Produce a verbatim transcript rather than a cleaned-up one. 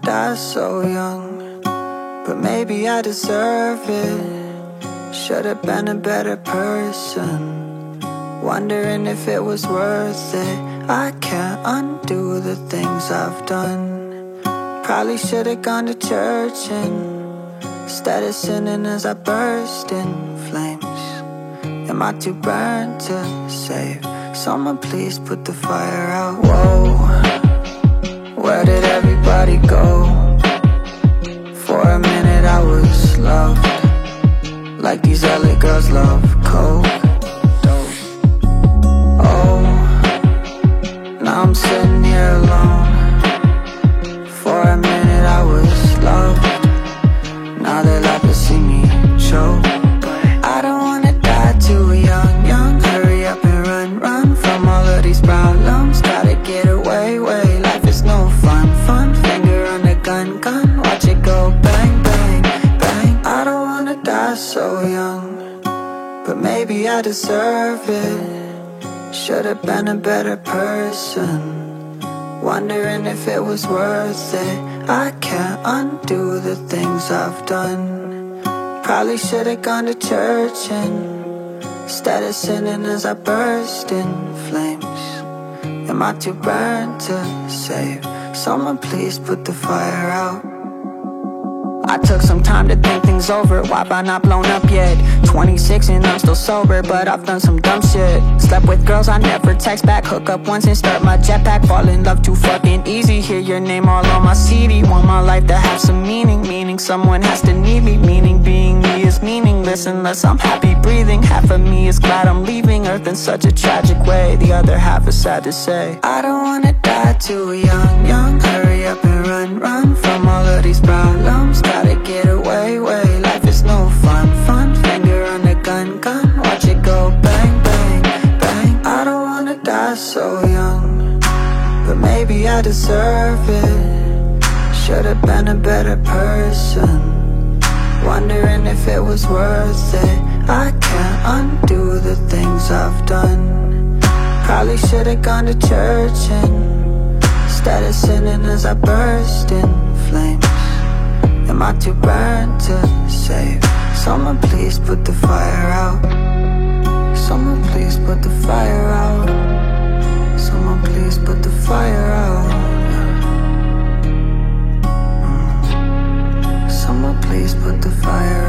die so young, but maybe I deserve it. Should've been a better person, wondering if it was worth it. I can't undo the things I've done. Probably should've gone to church and instead of sinning as I burst in flames. Am I too burnt to save? Someone please put the fire out. Whoa, where did everybody go? For a minute I was loved, like these L A girls love coke. Oh, now I'm sitting here alone. For a minute I was loved, now they like to see me choke. I don't wanna die too young, young. Hurry up and run, run from all of these problems. Gotta get away, way. Life is no fun, fun. Finger on the gun, gun. Watch it go bang, bang, bang. I don't wanna die so young, but maybe I deserve it. Should've been a better person, wondering if it was worth it. I can't undo the things I've done. Probably should've gone to church and instead of sinning as I burst in flames. Am I too burnt to save? Someone please put the fire out. I took some time to think things over. Why have I not blown up yet? twenty-six and I'm still sober, but I've done some dumb shit. Slept with girls I never text back. Hook up once and start my jetpack. Fall in love too fucking easy. Hear your name all on my C D. Want my life to have some meaning. Meaning someone has to need me. Meaning being me is meaningless unless I'm happy breathing. Half of me is glad I'm leaving Earth in such a tragic way. The other half is sad to say. I don't wanna die too young, young. Hurry up and run, run from all of these problems. Gotta get away, way. Life is no fun, fun. Finger on the gun, gun. Watch it go bang, bang, bang. I don't wanna die so young, but maybe I deserve it. Should've been a better person, wondering if it was worth it. I can't undo the things I've done. Probably should've gone to church and instead of sinning as I burst in flames. Am I too burnt to save? Someone please put the fire out. Someone please put the fire out. Someone please put the fire out. Mm. Someone please put the fire out.